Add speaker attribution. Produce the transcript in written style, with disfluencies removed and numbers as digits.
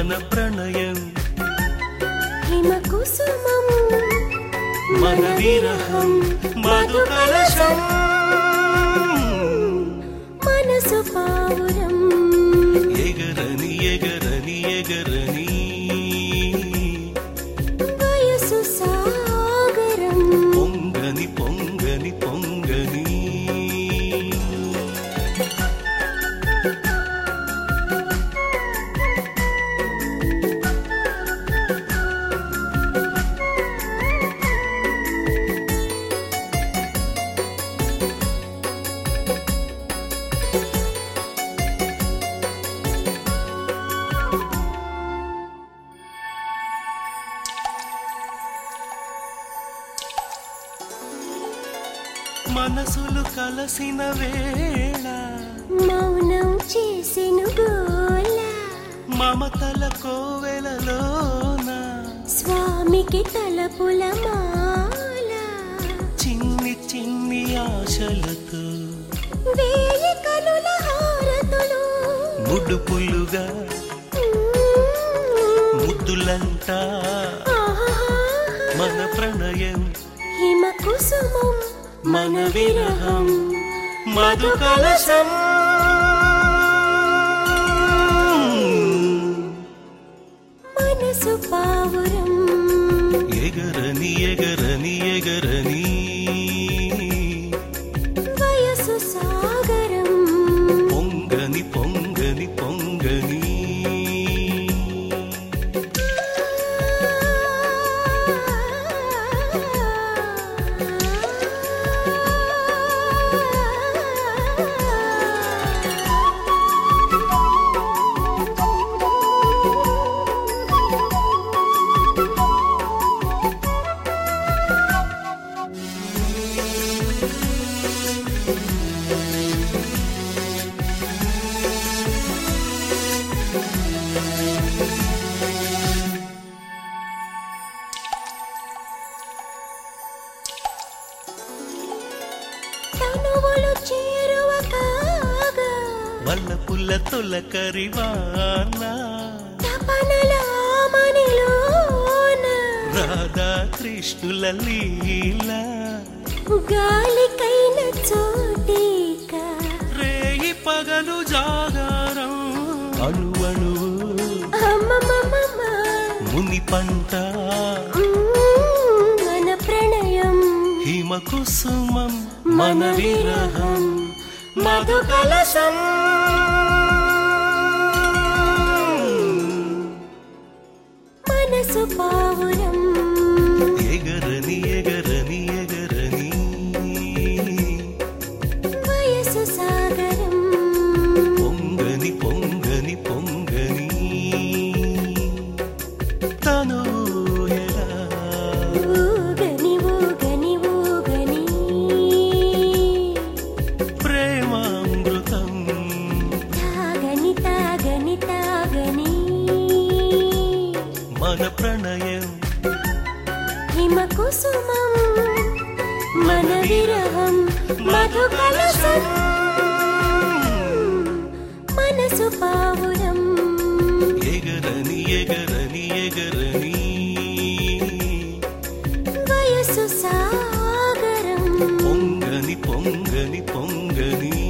Speaker 1: మన ప్రణయం
Speaker 2: హిమ కుసుమం
Speaker 1: మన విరహం మధు కలశం
Speaker 2: మనసు పావురం
Speaker 1: ఎగరని ఎగరని ఎగరని
Speaker 2: వయసు సాగరం
Speaker 1: పొంగని పొంగని పొంగని మనసులు కలసిన వేళ
Speaker 2: మౌనం చేసెను గోల
Speaker 1: మమతల కోవెలలోన
Speaker 2: స్వామికి తలపుల మాల
Speaker 1: చిన్ని చిన్ని ఆశలతో
Speaker 2: వేయి కనుల హారతులు
Speaker 1: ముడుపులుగా ముద్దులంతా మన ప్రణయం
Speaker 2: హిమ కుసుమం
Speaker 1: మన విరహం మధు కలశం
Speaker 2: మనసు పావురం
Speaker 1: ఎగరని ఎగరని ఎగరని
Speaker 2: వయసు సాగరం
Speaker 1: పొంగని పొంగని పొంగని
Speaker 2: తనువులు చేరువ కాగా
Speaker 1: వల్లపుల్ల తొలకరివాన
Speaker 2: తపనల మనిలోన
Speaker 1: రాధా కృష్ణుల లీల
Speaker 2: గాలికైన చోటిక
Speaker 1: రేయి పగలు జాగారం అణువణు
Speaker 2: అమ్మమ్మమ్మ
Speaker 1: ముని పంట
Speaker 2: మన ప్రణయం
Speaker 1: హిమ కుసుమం మన విరహం మధు కలశం
Speaker 2: మనసు పావురం
Speaker 1: ఎగరని ఎగరని ఎగరని
Speaker 2: వయసు సాగరం
Speaker 1: పొంగని పొంగని పొంగని తను ఎలా
Speaker 2: ఊగని ఊగని ఊగని
Speaker 1: ప్రేమామృతం
Speaker 2: తాగని తాగని తాగని
Speaker 1: మన ప్రణయం
Speaker 2: హిమ కుసుమం మన విరహం మధు కలశం మనసు పావురం
Speaker 1: ఎగరని ఎగరని ఎగరని
Speaker 2: వయసు సాగరం
Speaker 1: పొంగని పొంగని పొంగని